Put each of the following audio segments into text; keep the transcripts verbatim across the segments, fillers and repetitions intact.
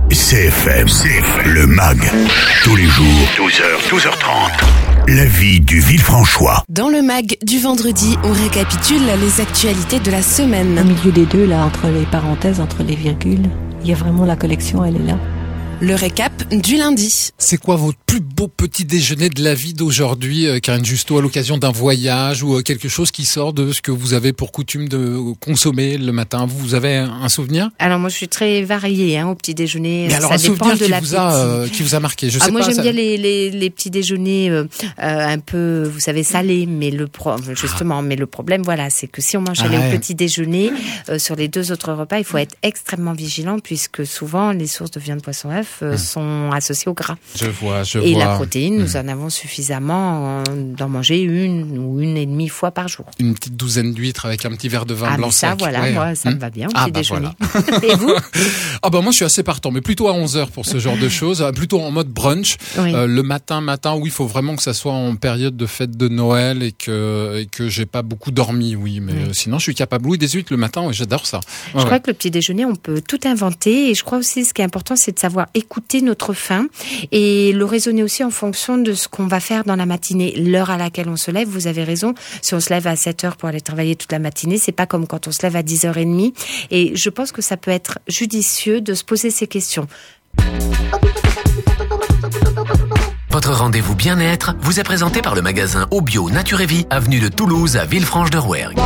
C F M, C F M, le M A G, tous les jours, douze heures, douze heures trente. La vie du Villefranchois. Dans le M A G du vendredi, on récapitule les actualités de la semaine. Au milieu des deux, là, entre les parenthèses, entre les virgules, il y a vraiment la collection, elle est là. Le récap du lundi. C'est quoi votre plus beau petit déjeuner de la vie d'aujourd'hui, euh, Karine Justo, à l'occasion d'un voyage ou euh, quelque chose qui sort de ce que vous avez pour coutume de consommer le matin? Vous avez un souvenir? Alors moi je suis très variée hein, au petit déjeuner. Mais alors ça un dépend souvenir de qui la vous a euh, qui vous a marqué. Je sais ah, moi pas, j'aime ça... bien les, les les petits déjeuners euh, euh, un peu, vous savez, salés, mais le pro... justement, ah. mais le problème voilà, c'est que si on mange ah, ouais. au petit déjeuner, euh, sur les deux autres repas, il faut être extrêmement vigilant puisque souvent les sources de viande, poisson, œuf euh, hum. sont associés au gras. Je vois, je et vois. Et la protéine, mmh. nous en avons suffisamment d'en manger une ou une et demie fois par jour. Une petite douzaine d'huîtres avec un petit verre de vin ah, blanc ça, sec. voilà, ouais. moi, ça mmh. me va bien au ah, petit bah déjeuner. Voilà. Et vous? Ah bah moi, je suis assez partant, mais plutôt à onze heures pour ce genre de choses, plutôt en mode brunch. Oui. Euh, le matin, matin, oui, il faut vraiment que ça soit en période de fête de Noël et que, et que j'ai pas beaucoup dormi, oui, mais oui. Euh, sinon, je suis capable. Oui, des huîtres le matin, oui, j'adore ça. Je ouais, crois ouais. que le petit déjeuner, on peut tout inventer, et je crois aussi, ce qui est important, c'est de savoir écouter notre faim et le raisonner aussi en fonction de ce qu'on va faire dans la matinée, l'heure à laquelle on se lève. Vous avez raison, si on se lève à sept heures pour aller travailler toute la matinée, c'est pas comme quand on se lève à dix heures trente. Et je pense que ça peut être judicieux de se poser ces questions. Votre rendez-vous bien-être vous est présenté par le magasin Obio Nature et Vie, avenue de Toulouse à Villefranche-de-Rouergue.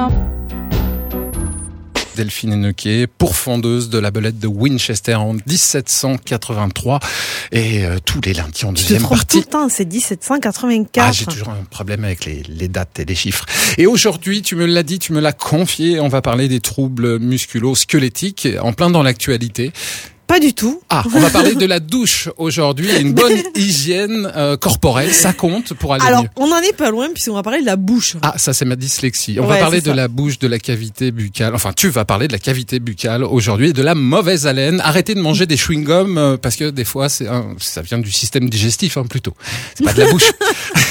Delphine Hennequet, pourfendeuse de la belette de Winchester en dix-sept cent quatre-vingt-trois, et euh, tous les lundis en deuxième partie. tout le temps, c'est dix-sept cent quatre-vingt-quatre. Ah, j'ai toujours un problème avec les, les dates et les chiffres. Et aujourd'hui, tu me l'as dit, tu me l'as confié, on va parler des troubles musculo-squelettiques, en plein dans l'actualité. Pas du tout. Ah, on va parler de la douche aujourd'hui. Une bonne hygiène euh, corporelle, ça compte pour aller Alors, mieux. on en est pas loin puisqu'on va parler de la bouche. Ah, ça c'est ma dyslexie. On ouais, va parler de ça. la bouche, de la cavité buccale. Enfin, tu vas parler de la cavité buccale aujourd'hui et de la mauvaise haleine. Arrêtez de manger des chewing-gums euh, parce que des fois, c'est un, ça vient du système digestif hein, plutôt. C'est pas de la bouche.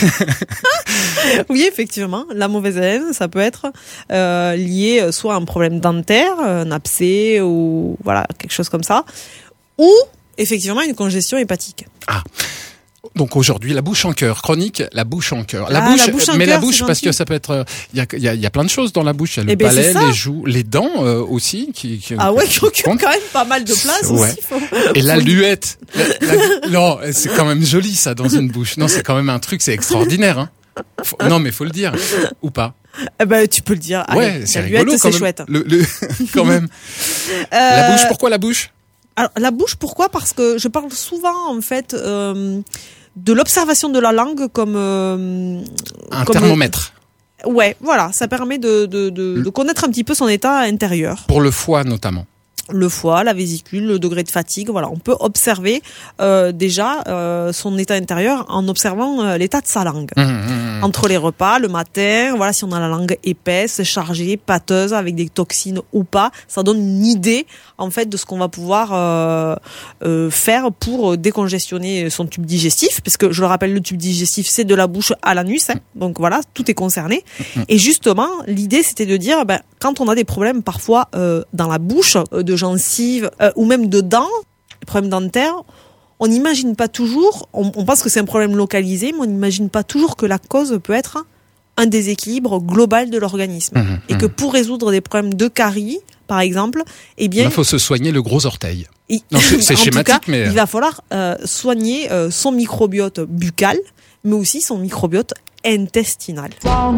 Oui, effectivement, la mauvaise haleine, ça peut être euh, lié soit à un problème dentaire, un abcès ou voilà quelque chose comme ça, ou effectivement une congestion hépatique. Ah. Donc aujourd'hui, la bouche en cœur, chronique, la bouche en cœur. La ah, bouche, la bouche en mais cœur, la bouche parce que ça peut être, il y a, il y a, il y a plein de choses dans la bouche. Il y a le eh ben palais, les joues, les dents euh, aussi. Qui, qui, ah ouais, qui occupent compte. quand même pas mal de place ouais. aussi. Faut... Et la luette. La, la, non, c'est quand même joli ça dans une bouche. Non, c'est quand même un truc, c'est extraordinaire. Hein. Faut, non, mais faut le dire ou pas. Eh ben, tu peux le dire. Allez, ouais, c'est la rigolo luette, quand c'est même. chouette. Le, le, quand même. Euh... La bouche. Pourquoi la bouche? Alors, la bouche, pourquoi? Parce que je parle souvent, en fait, euh, de l'observation de la langue comme... Euh, un comme thermomètre. Euh, ouais, voilà, ça permet de, de, de, de connaître un petit peu son état intérieur. Pour le foie, notamment. Le foie, la vésicule, le degré de fatigue, voilà, on peut observer euh, déjà euh, son état intérieur en observant euh, l'état de sa langue. Mmh, mmh. Entre les repas, le matin, voilà, si on a la langue épaisse, chargée, pâteuse, avec des toxines ou pas, ça donne une idée en fait de ce qu'on va pouvoir euh, euh, faire pour décongestionner son tube digestif, parce que je le rappelle, le tube digestif c'est de la bouche à l'anus, hein, donc voilà, tout est concerné. Mmh. Et justement, l'idée c'était de dire, ben, quand on a des problèmes parfois euh, dans la bouche, euh, de gencives euh, ou même de dents, les problèmes dentaires, on n'imagine pas toujours, on, on pense que c'est un problème localisé, mais on n'imagine pas toujours que la cause peut être un déséquilibre global de l'organisme. Mmh, et mmh. que pour résoudre des problèmes de caries, par exemple, eh bien... Il faut se soigner le gros orteil. Il, non, c'est, c'est en schématique, tout cas, mais... il va falloir euh, soigner euh, son microbiote buccal, mais aussi son microbiote intestinal.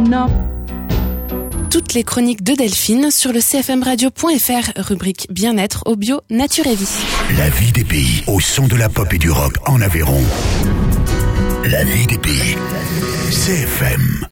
Toutes les chroniques de Delphine sur le c f m radio point f r, rubrique bien-être, Obio, Nature et Vie. La vie des pays, au son de la pop et du rock en Aveyron. La vie des pays, C F M.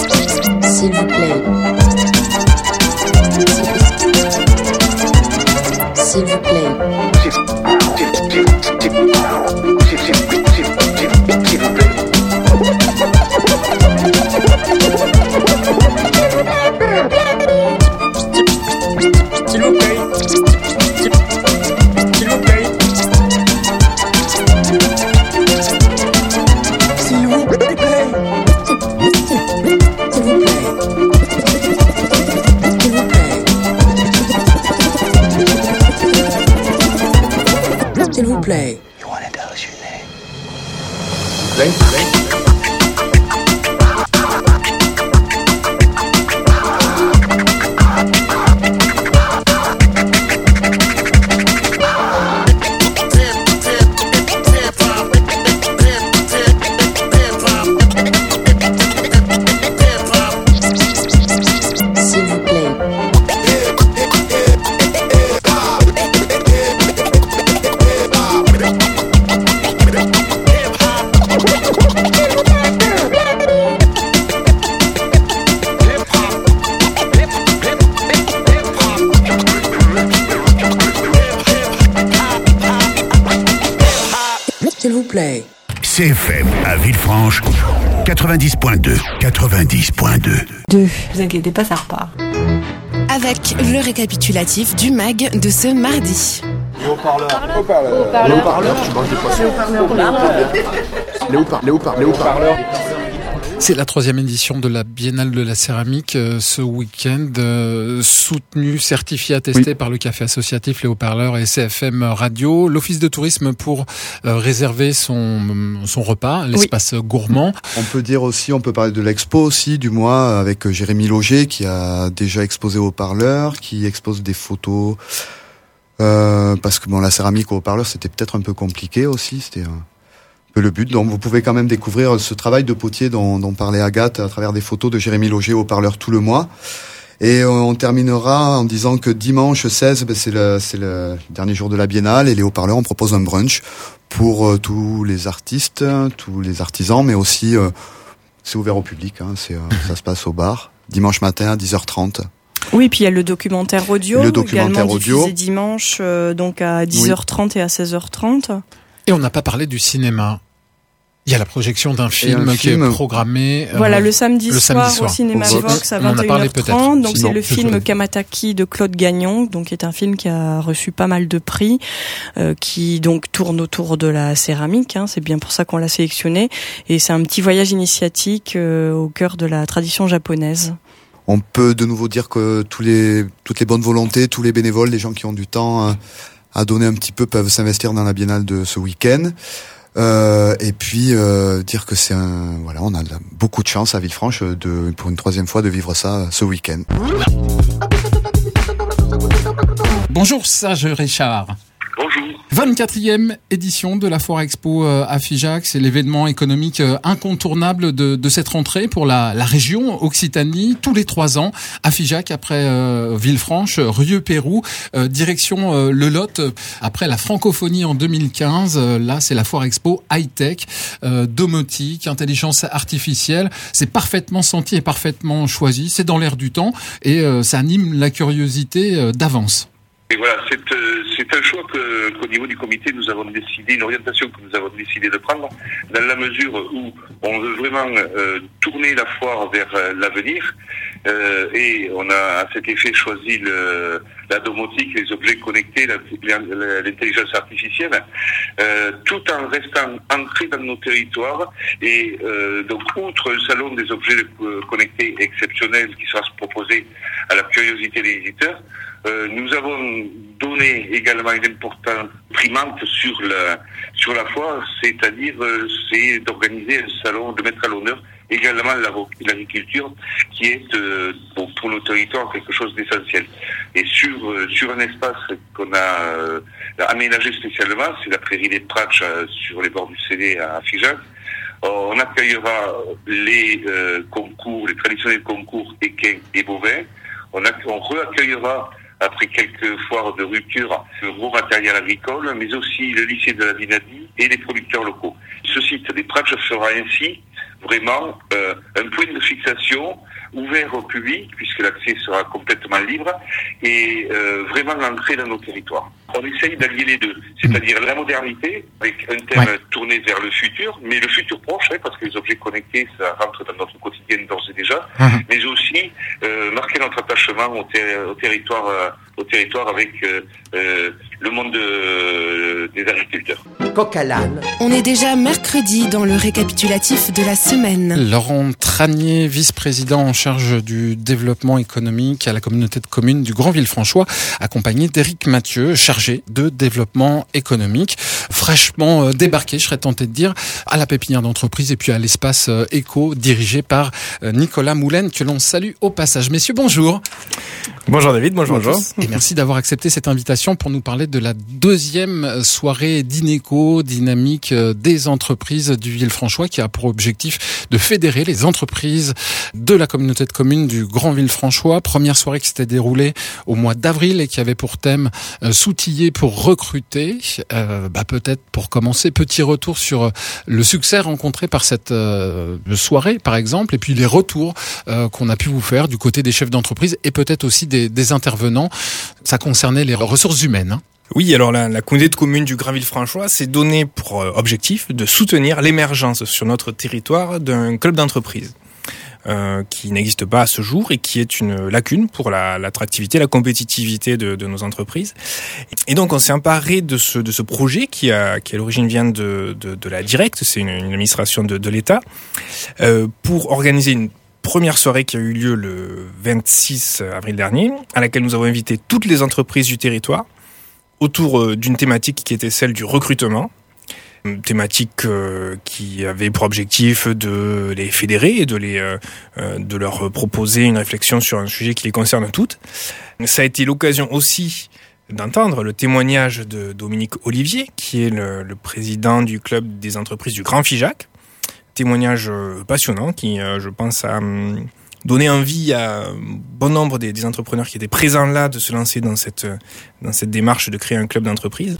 S'il vous plaît. C F M à Villefranche, quatre-vingt-dix virgule deux. quatre-vingt-dix virgule deux. Deux. Vous inquiétez pas, ça repart. Avec le récapitulatif du mag de ce mardi. Les haut-parleurs. Haut-parleurs. Les haut-parleurs. Je mange des poissons. Les haut-parleurs. Les haut-parleurs. Les haut-parleurs. Les haut-parleurs. C'est la troisième édition de la Biennale de la céramique euh, ce week-end, euh, soutenue, certifiée, attestée oui. par le café associatif Les Haut-Parleurs et C F M Radio. L'office de tourisme pour euh, réserver son son repas, l'espace oui. gourmand. On peut dire aussi, on peut parler de l'expo aussi du mois avec Jérémy Loger qui a déjà exposé aux Haut-Parleurs, qui expose des photos. Euh, parce que bon, la céramique aux Haut-Parleurs c'était peut-être un peu compliqué aussi. C'était un le but. Donc vous pouvez quand même découvrir ce travail de potier dont, dont parlait Agathe à travers des photos de Jérémy Loger au Haut-Parleur tout le mois. Et on terminera en disant que dimanche seize, ben c'est le, c'est le dernier jour de la Biennale et les Haut-Parleurs, on propose un brunch pour euh, tous les artistes, tous les artisans, mais aussi euh, c'est ouvert au public. Hein, c'est, euh, ça se passe au bar dimanche matin à dix heures trente. Oui, puis il y a le documentaire audio, le documentaire également audio. diffusé dimanche euh, donc à dix heures trente oui. et à seize heures trente. Et on n'a pas parlé du cinéma. Il y a la projection d'un film, un qui film. est programmé. Voilà, euh, le, samedi, le soir, samedi soir au cinéma au Vox à on en vingt a et une parlé heures trente. peut-être. Donc Sinon, c'est le film je... Kamataki de Claude Gagnon, donc qui est un film qui a reçu pas mal de prix, euh, qui donc tourne autour de la céramique. Hein, c'est bien pour ça qu'on l'a sélectionné. Et c'est un petit voyage initiatique euh, au cœur de la tradition japonaise. On peut de nouveau dire que tous les, toutes les bonnes volontés, tous les bénévoles, les gens qui ont du temps à donner un petit peu peuvent s'investir dans la Biennale de ce week-end. Euh, et puis euh, dire que c'est un voilà, on a beaucoup de chance à Villefranche de pour une troisième fois de vivre ça ce week-end. Bonjour Sage Richard. Bonjour. vingt-quatrième édition de la Foire Expo à Figeac, c'est l'événement économique incontournable de, de cette rentrée pour la, la région Occitanie, tous les trois ans à Figeac, après euh, Villefranche, Rieux-Pérou, euh, direction euh, le Lot, après la francophonie en deux mille quinze, euh, là c'est la Foire Expo high-tech, euh, domotique, intelligence artificielle, c'est parfaitement senti et parfaitement choisi, c'est dans l'air du temps et euh, ça anime la curiosité euh, d'avance. Et voilà, c'est, euh, c'est un choix que, qu'au niveau du comité, nous avons décidé, une orientation que nous avons décidé de prendre, dans la mesure où on veut vraiment euh, tourner la foire vers euh, l'avenir, euh, et on a à cet effet choisi le, la domotique, les objets connectés, la, la, l'intelligence artificielle, euh, tout en restant ancré dans nos territoires. Et euh, donc, outre le salon des objets connectés exceptionnels qui sera proposé à la curiosité des visiteurs, Euh, nous avons donné également une importante primante sur la sur la foire, c'est-à-dire euh, c'est d'organiser un salon, de mettre à l'honneur également l'agriculture, qui est euh, pour, pour nos territoires quelque chose d'essentiel. Et sur euh, sur un espace qu'on a euh, aménagé spécialement, c'est la prairie des Pratches euh, sur les bords du Célé à Figeac. On accueillera les euh, concours, les traditionnels concours équins et bovins. On, a, on réaccueillera après quelques foires de rupture, le gros matériel agricole, mais aussi le lycée de la Vinadie et les producteurs locaux. Ce site des Pratches sera ainsi vraiment euh, un point de fixation ouvert au public, puisque l'accès sera complètement libre, et euh, vraiment ancré dans nos territoires. On essaye d'allier les deux, c'est-à-dire la modernité, avec un thème ouais. tourné vers le futur, mais le futur proche, hein, parce que les objets connectés, ça rentre dans notre quotidien d'ores et déjà, mmh. mais aussi euh, marquer notre attachement au, ter- au territoire, euh, au territoire avec euh, euh, le monde de, des agriculteurs. Coq à l'âne. On est déjà mercredi dans le récapitulatif de la semaine. Laurent Tranier, vice-président en charge du développement économique à la communauté de communes du Grand Villefranchois, accompagné d'Éric Mathieu, chargé de développement économique, fraîchement débarqué, je serais tenté de dire, à la pépinière d'entreprise et puis à l'espace éco dirigé par Nicolas Moulin, que l'on salue au passage. Messieurs, bonjour. Bonjour David, bonjour, bonjour. Et merci d'avoir accepté cette invitation pour nous parler de la deuxième soirée d'Ineco, dynamique des entreprises du Villefranchois, qui a pour objectif de fédérer les entreprises de la communauté de communes du Grand Villefranchois. Première soirée qui s'était déroulée au mois d'avril et qui avait pour thème euh, s'outiller pour recruter. Euh, bah, peut-être pour commencer, petit retour sur le succès rencontré par cette euh, soirée, par exemple, et puis les retours euh, qu'on a pu vous faire du côté des chefs d'entreprise et peut-être aussi des, des intervenants. Ça concernait les ressources humaines, hein. Oui, alors la, la communauté de communes du Granville-Franchois s'est donnée pour euh, objectif de soutenir l'émergence sur notre territoire d'un club d'entreprise. Euh, qui n'existe pas à ce jour et qui est une lacune pour la, l'attractivité, la compétitivité de, de nos entreprises. Et donc on s'est emparé de ce, de ce projet qui, a, qui à l'origine vient de, de, de la Directe, c'est une, une administration de, de l'État, euh, pour organiser une première soirée qui a eu lieu le vingt-six avril dernier, à laquelle nous avons invité toutes les entreprises du territoire autour d'une thématique qui était celle du recrutement. Une thématique euh, qui avait pour objectif de les fédérer et de les euh, de leur proposer une réflexion sur un sujet qui les concerne toutes. Ça a été l'occasion aussi d'entendre le témoignage de Dominique Olivier, qui est le, le président du club des entreprises du Grand Figeac. Témoignage euh, passionnant qui, euh, je pense, a euh, donné envie à un bon nombre des, des entrepreneurs qui étaient présents là de se lancer dans cette dans cette démarche de créer un club d'entreprise.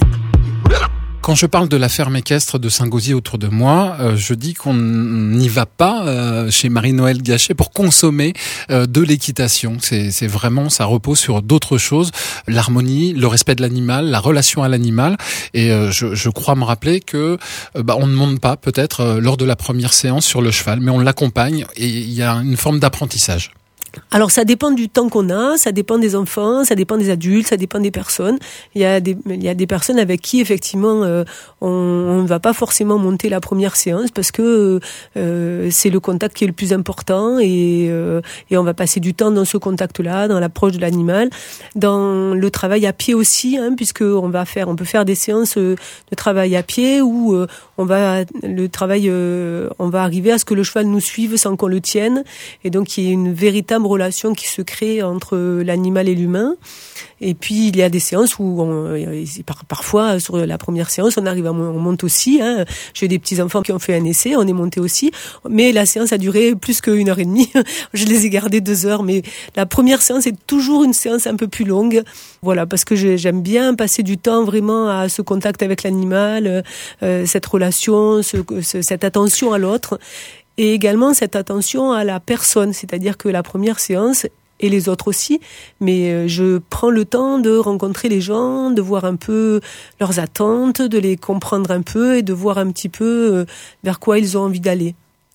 Quand je parle de la ferme équestre de Saint-Gauzy autour de moi, euh, je dis qu'on n'y va pas euh, chez Marie-Noëlle Gachet pour consommer euh, de l'équitation. C'est, c'est vraiment, ça repose sur d'autres choses, l'harmonie, le respect de l'animal, la relation à l'animal. Et euh, je, je crois me rappeler que euh, bah, on ne monte pas peut-être euh, lors de la première séance sur le cheval, mais on l'accompagne et il y a une forme d'apprentissage. Alors ça dépend du temps qu'on a, ça dépend des enfants, ça dépend des adultes, ça dépend des personnes. Il y a des il y a des personnes avec qui effectivement euh, on ne va pas forcément monter la première séance parce que euh, c'est le contact qui est le plus important et euh, et on va passer du temps dans ce contact-là, dans l'approche de l'animal, dans le travail à pied aussi, hein, puisque on va faire on peut faire des séances de travail à pied où euh, on va le travail euh, on va arriver à ce que le cheval nous suive sans qu'on le tienne et donc il y a une véritable relation qui se crée entre l'animal et l'humain. Et puis il y a des séances où on, parfois sur la première séance on arrive à on monte aussi. Hein. J'ai des petits enfants qui ont fait un essai, on est monté aussi. Mais la séance a duré plus qu'une heure et demie. Je les ai gardés deux heures. Mais la première séance est toujours une séance un peu plus longue. Voilà, parce que j'aime bien passer du temps vraiment à ce contact avec l'animal, euh, cette relation, ce, ce, cette attention à l'autre. Et également cette attention à la personne, c'est-à-dire que la première séance, et les autres aussi, mais je prends le temps de rencontrer les gens, de voir un peu leurs attentes, de les comprendre un peu et de voir un petit peu vers quoi ils ont envie d'aller.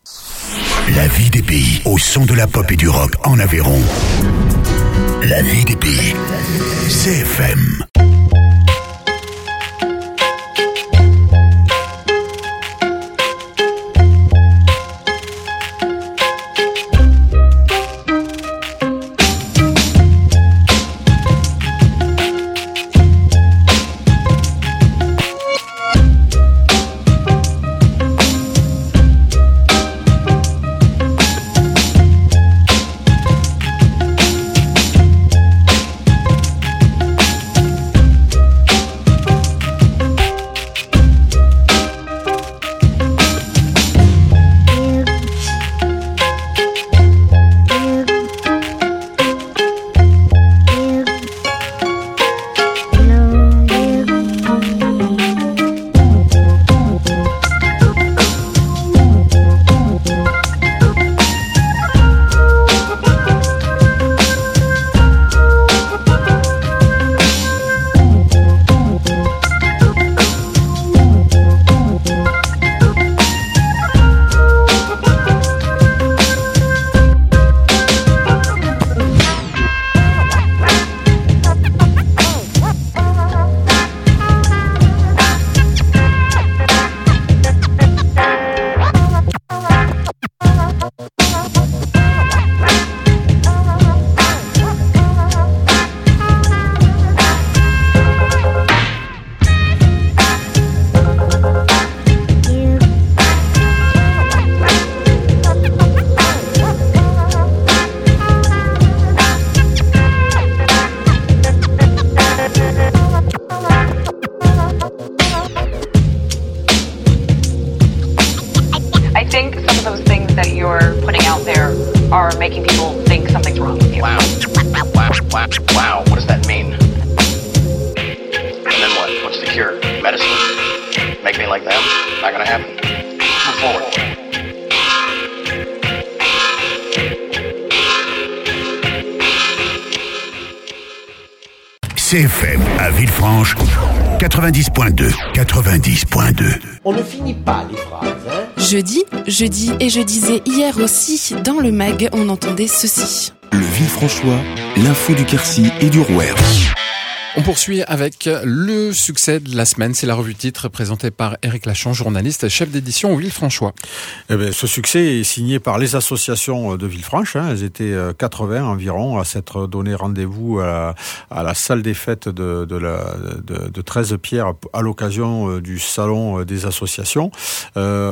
La vie des pays au son de la pop et du rock en Aveyron. La vie des pays, C F M. C C F M à Villefranche, quatre-vingt-dix point deux. quatre-vingt-dix point deux. On ne finit pas les phrases, hein. Jeudi, jeudi et je disais hier aussi, dans le mag, on entendait ceci. Le Villefranchois, l'info du Quercy et du Rouergue. On poursuit avec le succès de la semaine. C'est la revue titre présentée par Éric Lachon, journaliste, chef d'édition au Villefranchois. Eh bien, ce succès est signé par les associations de Villefranche. Hein. Elles étaient quatre-vingts environ à s'être donné rendez-vous à la, à la salle des fêtes de, de, la, de, de treize-Pierre à l'occasion du salon des associations. Euh,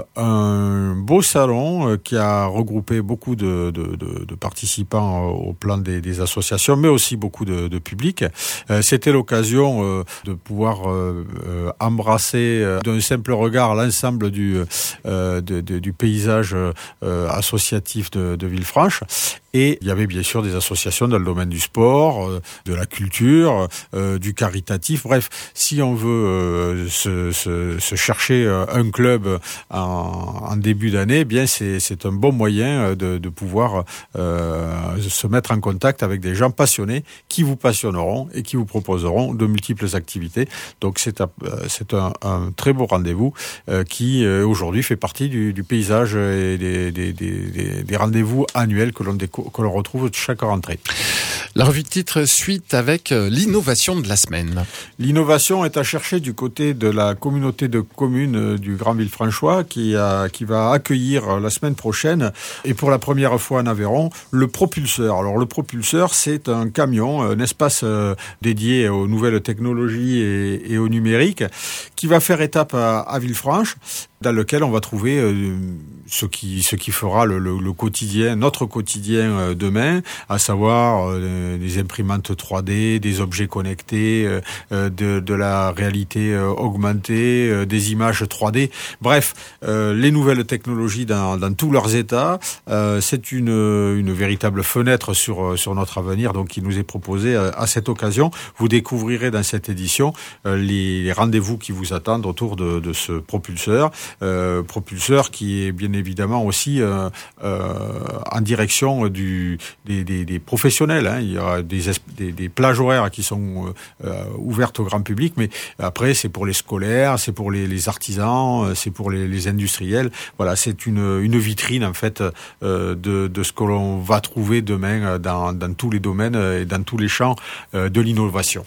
un beau salon qui a regroupé beaucoup de, de, de, de participants au plan des, des associations, mais aussi beaucoup de, de public. Euh, c'était l'occasion euh, de pouvoir euh, euh, embrasser euh, d'un simple regard l'ensemble du, euh, de, de, du paysage euh, associatif de, de Villefranche. Et il y avait bien sûr des associations dans le domaine du sport, euh, de la culture, euh, du caritatif. Bref, si on veut euh, se, se, se chercher un club en, en début d'année, eh bien c'est, c'est un bon moyen de, de pouvoir euh, se mettre en contact avec des gens passionnés qui vous passionneront et qui vous proposeront de multiples activités. Donc c'est, un, c'est un, un très beau rendez-vous euh, qui euh, aujourd'hui fait partie du, du paysage et des, des, des, des rendez-vous annuels que l'on découvre, que l'on retrouve chaque rentrée. La revue de titre suite avec l'innovation de la semaine. L'innovation est à chercher du côté de la communauté de communes du Grand Villefranchois qui, a, qui va accueillir la semaine prochaine et pour la première fois en Aveyron le propulseur. Alors le propulseur c'est un camion, un espace dédié aux nouvelles technologies et, et au numérique qui va faire étape à, à Villefranche, dans lequel on va trouver euh, ce qui ce qui fera le, le, le quotidien, notre quotidien euh, demain, à savoir euh, des imprimantes trois D, des objets connectés, euh, de, de la réalité euh, augmentée, euh, des images trois D. Bref, euh, les nouvelles technologies dans, dans tous leurs états. Euh, c'est une une véritable fenêtre sur sur notre avenir, donc qui nous est proposée à, à cette occasion. Vous découvrirez dans cette édition euh, les, les rendez-vous qui vous attendent autour de, de ce propulseur. Euh, propulseur qui est bien évidemment aussi euh, euh, en direction du, des, des, des professionnels. Hein. Il y a des, des, des plages horaires qui sont euh, ouvertes au grand public, mais après c'est pour les scolaires, c'est pour les, les artisans, c'est pour les, les industriels. Voilà, c'est une, une vitrine en fait euh, de, de ce que l'on va trouver demain dans, dans tous les domaines et dans tous les champs euh, de l'innovation.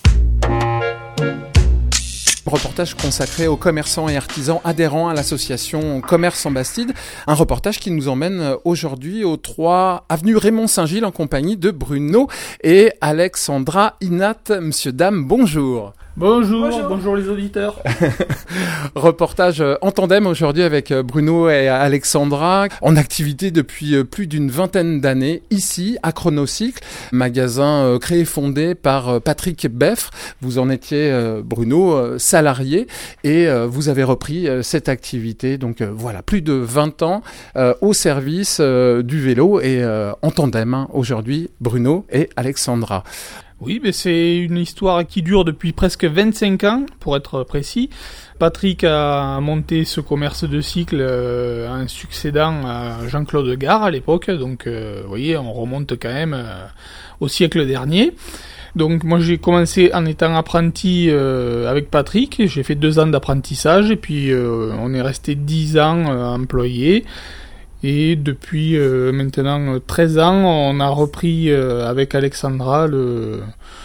Reportage consacré aux commerçants et artisans adhérents à l'association Commerce en Bastide. Un reportage qui nous emmène aujourd'hui au trois avenue Raymond Saint-Gilles en compagnie de Bruno et Alexandra Inat. Monsieur, dame, bonjour. Bonjour, bonjour, bonjour les auditeurs. Reportage en tandem aujourd'hui avec Bruno et Alexandra, en activité depuis plus d'une vingtaine d'années ici à Chronocycle, magasin créé et fondé par Patrick Beffre. Vous en étiez, Bruno, salarié et vous avez repris cette activité. Donc voilà, plus de vingt ans au service du vélo et en tandem hein, aujourd'hui, Bruno et Alexandra. Oui, mais c'est une histoire qui dure depuis presque vingt-cinq ans, pour être précis. Patrick a monté ce commerce de cycle euh, en succédant à Jean-Claude Gare à l'époque. Donc, euh, vous voyez, on remonte quand même euh, au siècle dernier. Donc, moi, j'ai commencé en étant apprenti euh, avec Patrick. J'ai fait deux ans d'apprentissage et puis euh, on est resté dix ans euh, employés. Et depuis euh, maintenant treize ans, on a repris euh, avec Alexandra le,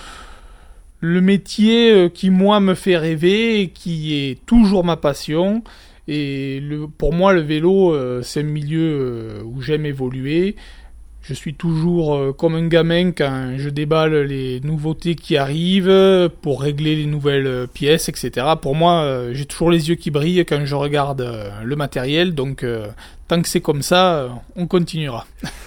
le métier euh, qui, moi, me fait rêver et qui est toujours ma passion. Et le, pour moi, le vélo, euh, c'est un milieu euh, où j'aime évoluer. Je suis toujours euh, comme un gamin quand je déballe les nouveautés qui arrivent pour régler les nouvelles pièces, et cetera. Pour moi, euh, j'ai toujours les yeux qui brillent quand je regarde euh, le matériel. Donc, euh, tant que c'est comme ça, euh, on continuera.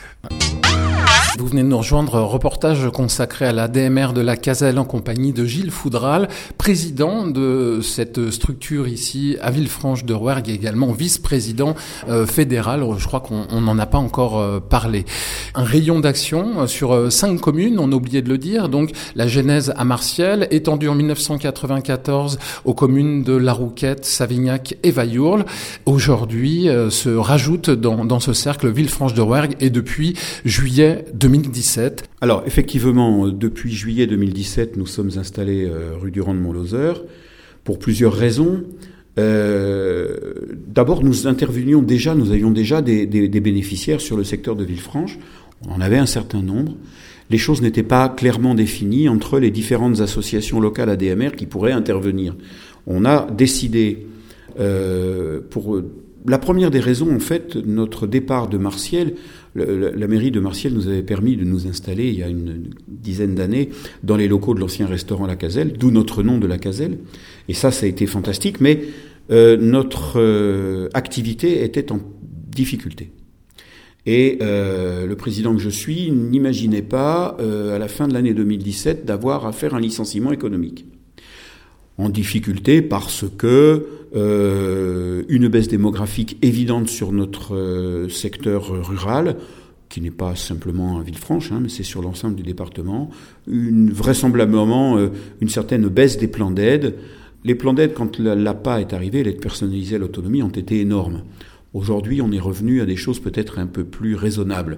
Vous venez de nous rejoindre, reportage consacré à la D M R de la Caselle en compagnie de Gilles Foudral, président de cette structure ici à Villefranche de Rouergue et également vice-président euh, fédéral. Je crois qu'on n'en a pas encore euh, parlé. Un rayon d'action sur euh, cinq communes, on a oublié de le dire. Donc la genèse à Martiel, étendue en dix-neuf cent quatre-vingt-quatorze aux communes de La Rouquette, Savignac et Vaillourle. Aujourd'hui euh, se rajoute dans, dans ce cercle Villefranche de Rouergue et depuis juillet deux deux mille dix-sept. Alors effectivement, depuis juillet deux mille dix-sept, nous sommes installés euh, rue Durand de Montlozeur pour plusieurs raisons. Euh, d'abord, nous intervenions déjà, nous avions déjà des, des, des bénéficiaires sur le secteur de Villefranche. On en avait un certain nombre. Les choses n'étaient pas clairement définies entre les différentes associations locales A D M R qui pourraient intervenir. On a décidé, euh, pour la première des raisons, en fait, notre départ de Marciel, le, la mairie de Marciel nous avait permis de nous installer il y a une dizaine d'années dans les locaux de l'ancien restaurant La Caselle, d'où notre nom de La Caselle. Et ça, ça a été fantastique, mais euh, notre euh, activité était en difficulté. Et euh, le président que je suis n'imaginait pas, euh, à la fin de l'année deux mille dix-sept, d'avoir à faire un licenciement économique. En difficulté parce que euh, une baisse démographique évidente sur notre euh, secteur rural, qui n'est pas simplement à Villefranche, hein, mais c'est sur l'ensemble du département, une, vraisemblablement euh, une certaine baisse des plans d'aide. Les plans d'aide, quand l'A P A est arrivée, l'aide personnalisée à l'autonomie, ont été énormes. Aujourd'hui, on est revenu à des choses peut-être un peu plus raisonnables.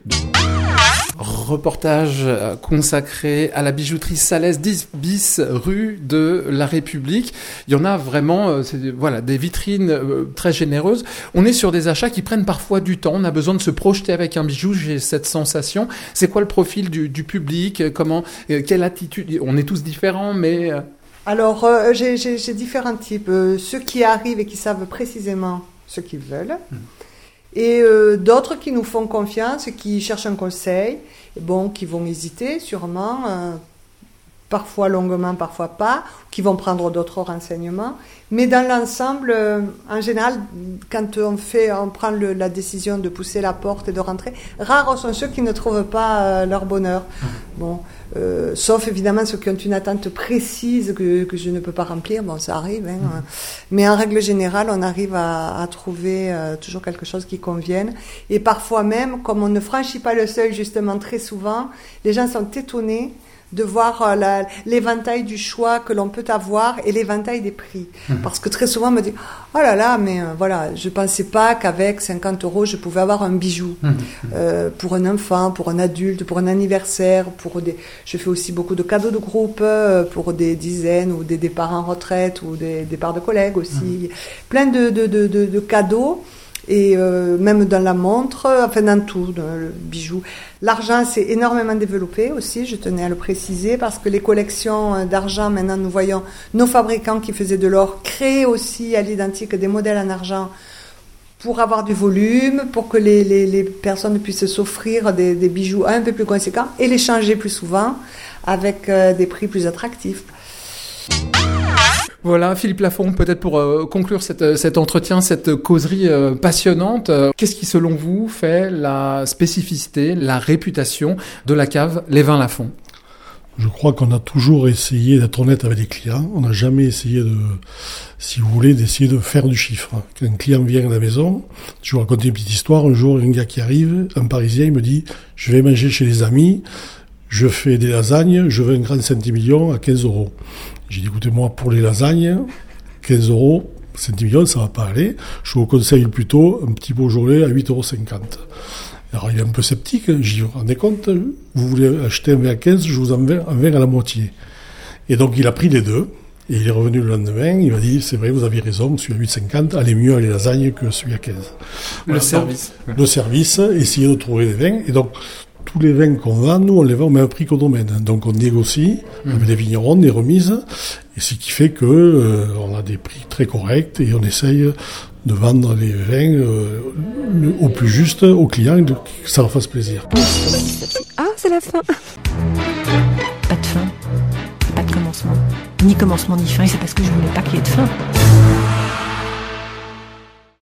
Reportage consacré à la bijouterie Salès, dix bis rue de la République. Il y en a vraiment, c'est, voilà, des vitrines très généreuses. On est sur des achats qui prennent parfois du temps. On a besoin de se projeter avec un bijou. J'ai cette sensation. C'est quoi le profil du, du public? Comment, quelle attitude? On est tous différents, mais... Alors, euh, j'ai, j'ai, j'ai différents types. Euh, ceux qui arrivent et qui savent précisément ce qu'ils veulent. Mmh. Et euh, d'autres qui nous font confiance, qui cherchent un conseil, et bon, qui vont hésiter sûrement, euh, parfois longuement, parfois pas, qui vont prendre d'autres renseignements. Mais dans l'ensemble, euh, en général, quand on fait, on prend le, la décision de pousser la porte et de rentrer, rares sont ceux qui ne trouvent pas euh, leur bonheur. Bon, euh, sauf évidemment ceux qui ont une attente précise que, que je ne peux pas remplir. Bon, ça arrive. Hein, mmh. Mais en règle générale, on arrive à, à trouver euh, toujours quelque chose qui convienne. Et parfois même, comme on ne franchit pas le seuil justement très souvent, les gens sont étonnés de voir euh, la, l'éventail du choix que l'on peut avoir et l'éventail des prix. Mmh. Parce que très souvent, on me dit « Oh là là, mais euh, voilà, je ne pensais pas qu'avec cinquante euros, je pouvais avoir un bijou. Mmh. Euh, pour un enfant, pour un adulte, pour un anniversaire, pour des... Je fais aussi beaucoup de cadeaux de groupe, euh, pour des dizaines ou des départs en retraite ou des départs de collègues aussi. Mmh. Plein de, de, de, de, de cadeaux. Et euh, même dans la montre, enfin dans tout, dans le bijou. L'argent s'est énormément développé aussi, je tenais à le préciser, parce que les collections d'argent, maintenant nous voyons nos fabricants qui faisaient de l'or créer aussi à l'identique des modèles en argent pour avoir du volume, pour que les, les, les personnes puissent s'offrir des, des bijoux un peu plus conséquents et les changer plus souvent avec euh, des prix plus attractifs. Voilà, Philippe Lafont, peut-être pour euh, conclure cette, cet entretien, cette causerie euh, passionnante, euh, qu'est-ce qui, selon vous, fait la spécificité, la réputation de la cave Les Vins Lafont? Je crois qu'on a toujours essayé d'être honnête avec les clients. On n'a jamais essayé de, si vous voulez, d'essayer de faire du chiffre. Quand un client vient à la maison, je vous raconte une petite histoire. Un jour, un gars qui arrive, un Parisien, il me dit « Je vais manger chez les amis, je fais des lasagnes, je veux un grand centimillion à quinze euros. » J'ai dit, écoutez-moi, pour les lasagnes, quinze euros, centimillion, ça va pas aller. Je vous conseille plutôt un petit Beaujolais à huit euros cinquante. Alors, il est un peu sceptique. J'y vous rendez compte, vous voulez acheter un vin à quinze, je vous en vends un vin à la moitié. Et donc, il a pris les deux. Et il est revenu le lendemain, il m'a dit, c'est vrai, vous aviez raison, celui à huit cinquante allait mieux à les lasagnes que celui à quinze. Voilà, le service. Donc, le service, essayer de trouver des vins. Et donc, tous les vins qu'on vend, nous, on les vend au même prix qu'au domaine. Donc, on négocie mmh. avec les vignerons, des remises, et ce qui fait que euh, on a des prix très corrects et on essaye de vendre les vins euh, le, au plus juste aux clients, de, que ça leur fasse plaisir. Ah, c'est la fin. Pas de fin, pas de commencement. Ni commencement ni fin, et c'est parce que je voulais pas qu'il y ait de fin.